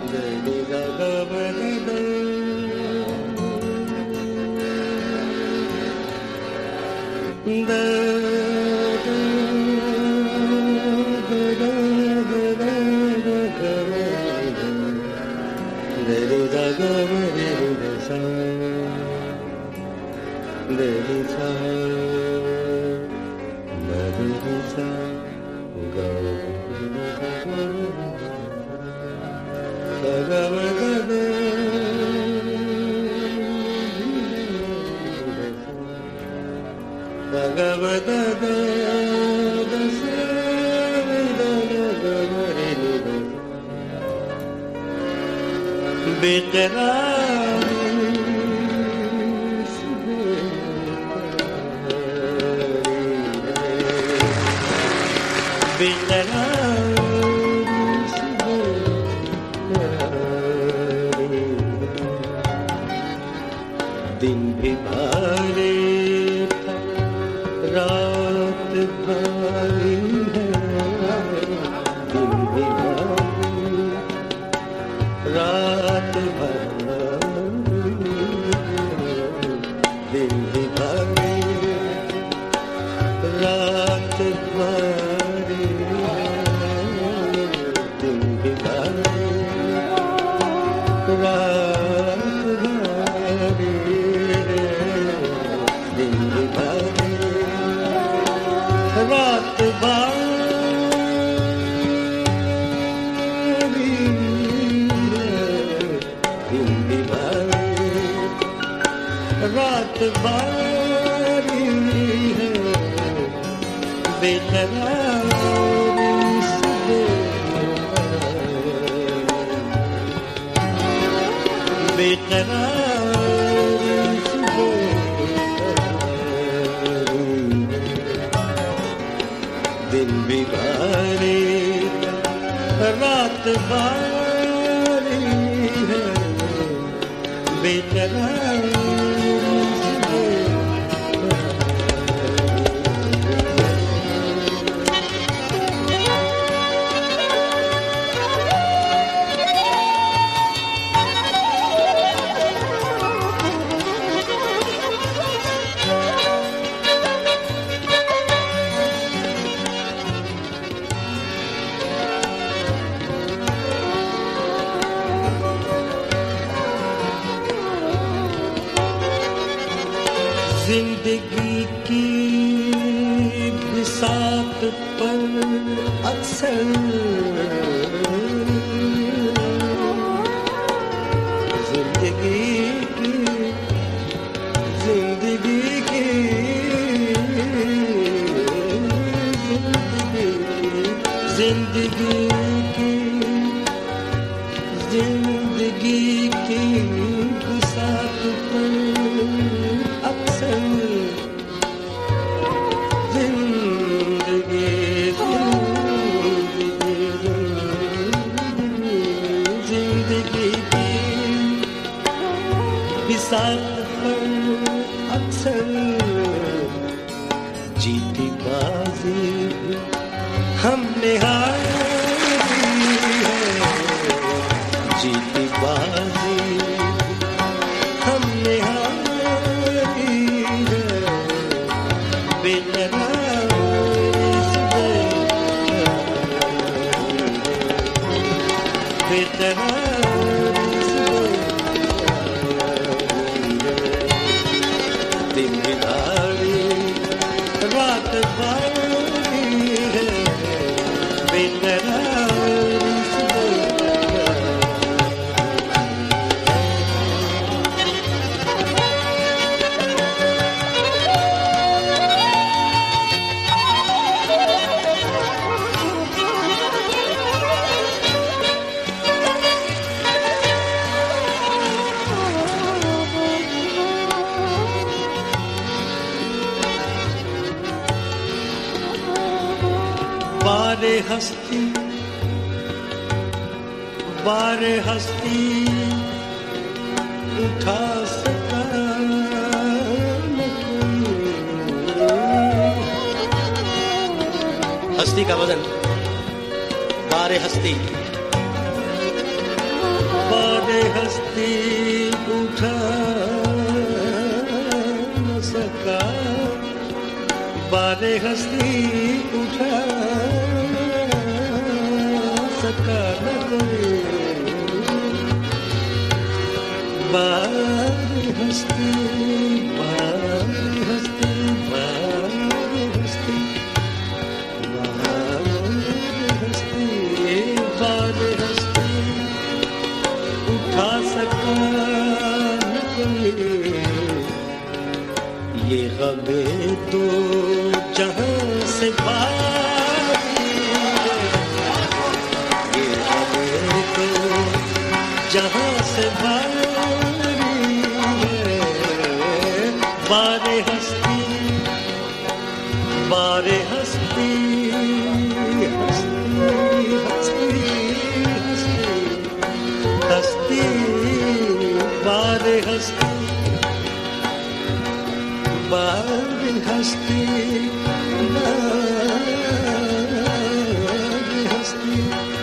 जिंदगी की बिसात पर अक्सर जिंदगी की बिसात पर अक्सर जिंदगी की बिसात पर अक्सर जीती बाजी हमने हारी है, जीती बाजी हमने हारी है, बेकरार दिन बिगाड़ी रात बारी है, बेकरार बारे हस्ती उठा सका न कोई, हस्ती का वजन बारे हस्ती हस्ती उठा न सका, बारे हस्ती उठा सका न कोई, बारे हस्ती, बारे हस्ती, बारे हस्ती, बारे हस्ती उठा सका न कोई, ये गमे तो जहां से भारी है, ये गमे तो जहां से भारी है, बारे हस्ती, बारे हस्ती, हस्ती, हस्ती, हस्ती, हस्ती, बारे हस्ती, बारे हस्ती, बारे हस्ती,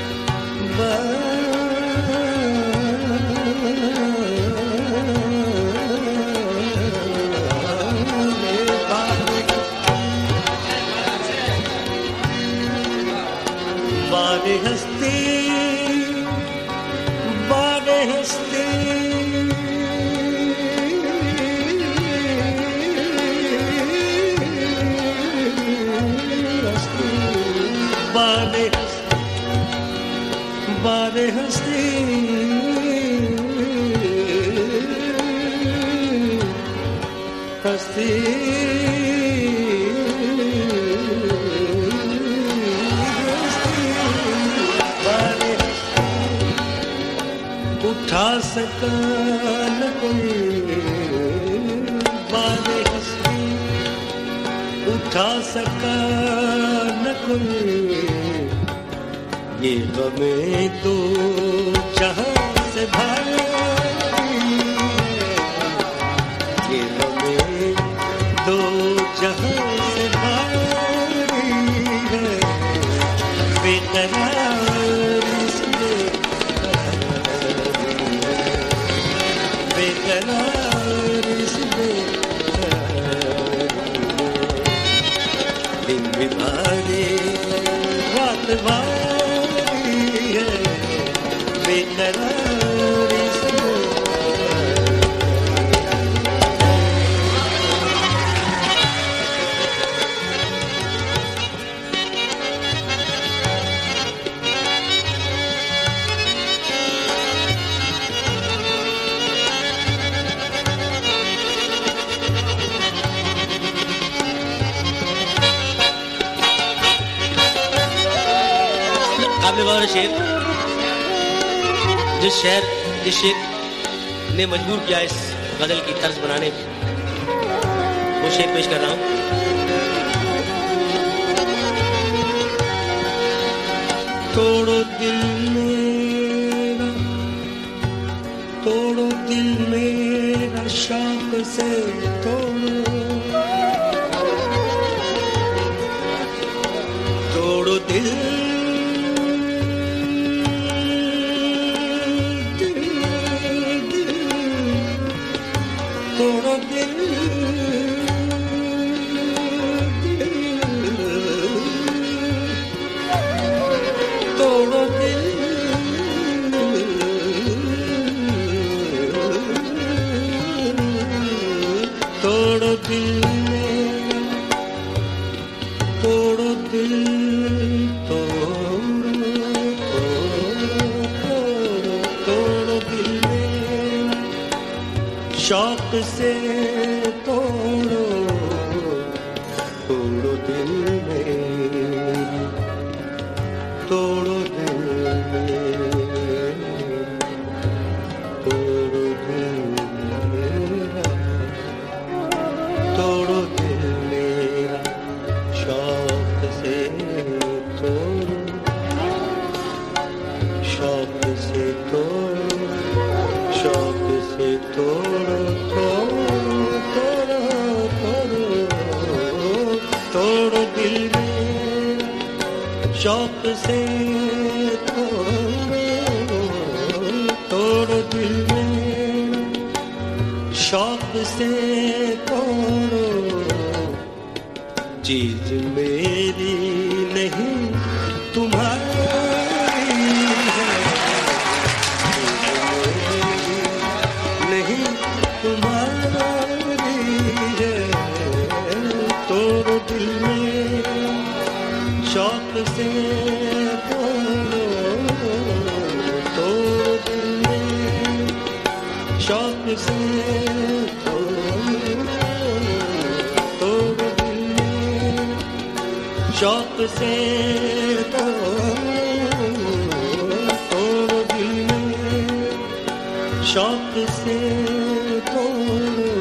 बारे हस्ती, बारे हस्ती, बारे बारे हस्ती, हस्ती, बारे उठा सका न कोई, बारे हस्ती उठा सका न कोई, ये गमे तो जहां से भारी है, ये गमे तो जहां से भारी है, बेकरारी से बेकरारी से दिन भी भारी रात भारी है, बेकरारी से काबिल गौर शेर, जिस शेर जिस शेर ने मजबूर किया इस गजल की तर्ज बनाने, वो शेर पेश कर रहा हूं। तोड़ो दिल मेरा, तोड़ो दिल मेरा शौक से तोड़ो, तोड़ो दिल, तोड़ो दिल, तोड़ो दिल, तोड़ो दिल मेरा, तोड़ो दिल, तोड़ो दिल मेरा शौक से तोड़ो, तोड़ो दिल मेरा, तोड़ो दिल मेरा, तोड़ो दिल मेरा, तोड़ो दिल मेरा शौक से तोड़ो, शौक से तोड़ो, शौक से तोड़ो, तोड़ो, तोड़ो, तोड़ो, तोड़ो दिल में शौक से तोड़ो, तोड़ो दिल से तोड़ो, चीज मेरी नहीं तुम्हारी है, नहीं तुम्हारी है। तोड़ो दिल में शौक से तोड़ो, तोड़ो दिल में शौक से तोड़ो, तोड़ो दिल में शौक से तोड़ो, तोड़ो दिल में शौक से तोड़ो,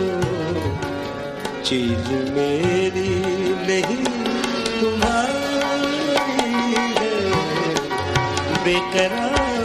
चीज मेरी नहीं तुम्हारी है। बेकरार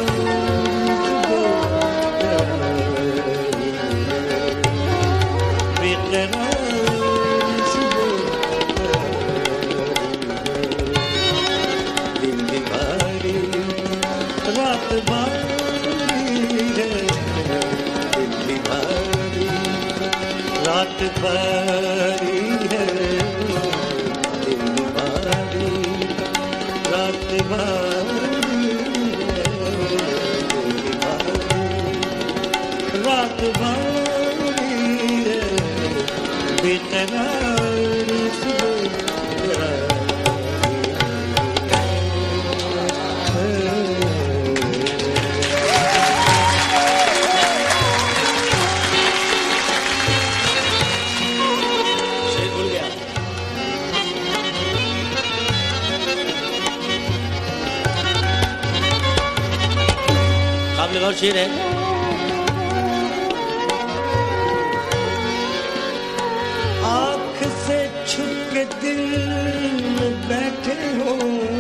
दिन दीवारी रात बारी है, दिन दीवारी रात बारी है, दिन दीवारी रात बारी है, दिन दीवारी रात बारी है। बेकरार और शेर है। आँख से छुप के दिल में बैठे हो,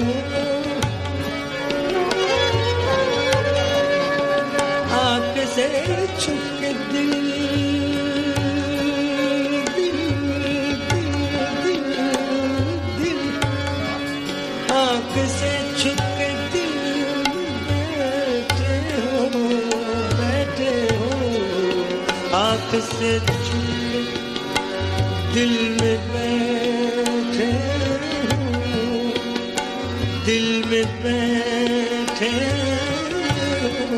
आँख से छुप के दिल दिल दिल दिल दिल, आँख से छुप के दिल बैठे हो, आँख से छुप दिल में बैठे हो, दिल में बैठे हो,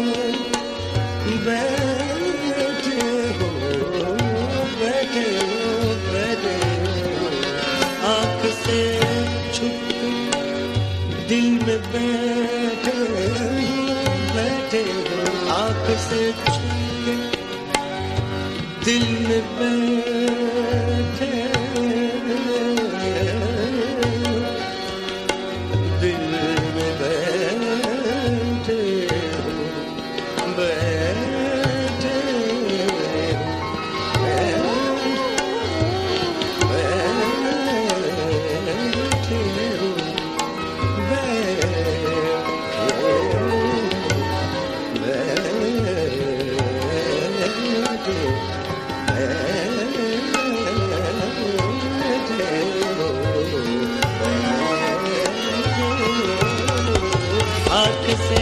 बैठे हो, बैठे हो, बैठे हो, आँख से छुप दिल में बैठे हो, बैठे हो, आँख से छुप दिल में बैठे, दिल में बैठे हो, बैठे से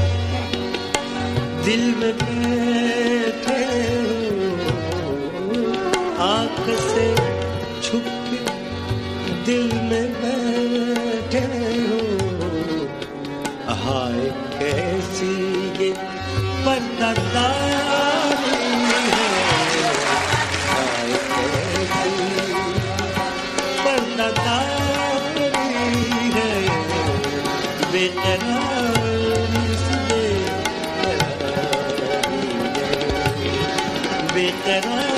दिल में बैठे हो, आँख से छुप के दिल में बैठे हो, हाय कैसी ये पर्दादारी है, हाय कैसी पर्दादारी है, बेकरार बेकरार